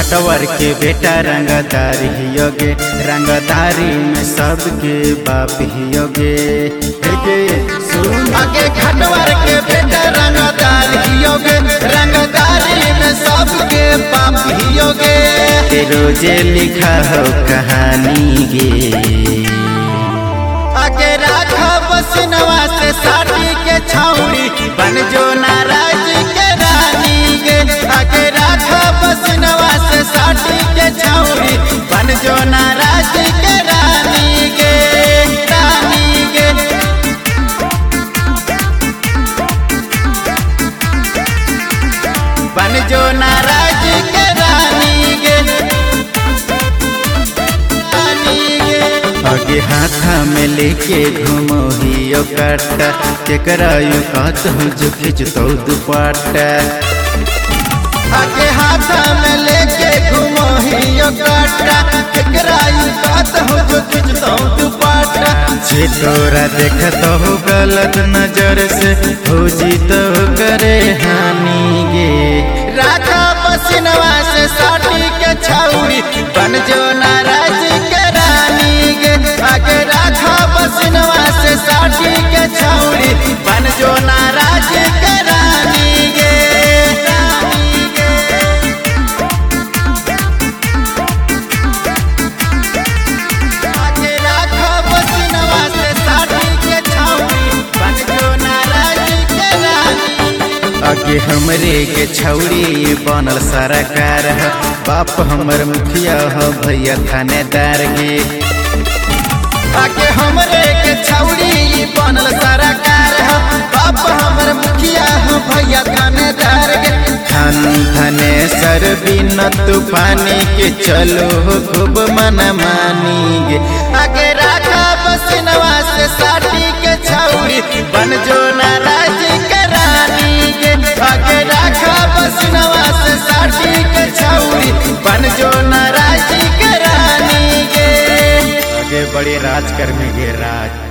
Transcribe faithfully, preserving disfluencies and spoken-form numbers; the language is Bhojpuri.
नटवर के बेटा रंगदार हियोगे, रंगदारी में सबके बाप हियोगे। आगे खटवर के बेटा रंगदार हियोगे, रंगदारी में सबके बाप हियोगे। रोजे लिखा हो कहानी गे, आगे राखा बसनवा से साटी के छाउड़ी बन जो नाराज के रानी गे। आगे राखा बसनवा से साटी के छाउड़ी बन जो नाराज के रानी गे, रानी गे। बन जो नाराज के रानी गे, रानी गे। आगे हाथा में लेके घूमो हियो काटा, केकरा यू कहत हूँ जो खिंचतो दुपट्टा। आगे हाथ में लेके घूमो हियो काटा, केकरा यू कहत हूँ जो खिंचतो दुपट्टा। जे तोरा देखत हो गलत नजर से, हो जीतो करे हानि गे। राखा बसनवा से साटी के छाउड़ी बन जो नाराज के रानी गे। आगे राखा बसनवा से साटी के छाउड़ी बन जो नाराज के रानी गे, रानी गे। आगे राखा बसनवा से साटी के छाउड़ी बन जो नाराज के रानी गे। आगे हमरे के छौड़ी बनल सरकार है, बाप हमर मुखिया हो भैया थानेदार गे। आगे हमरे के छौड़ी बनल सरकार है, बाप हमर मुखिया हो भैया थानेदार गे। थान थाने सर बिन तूफानी के चलो खूब मन मानी गे। आगे राखा बसनवा से साटी के छौड़ी बन जो नाराज के रानी गे। आगे राखा बसनवा से साटी के छौड़ी बन जो नाराज के रानी गे। आगे बड़े राज कर्मी गे राज।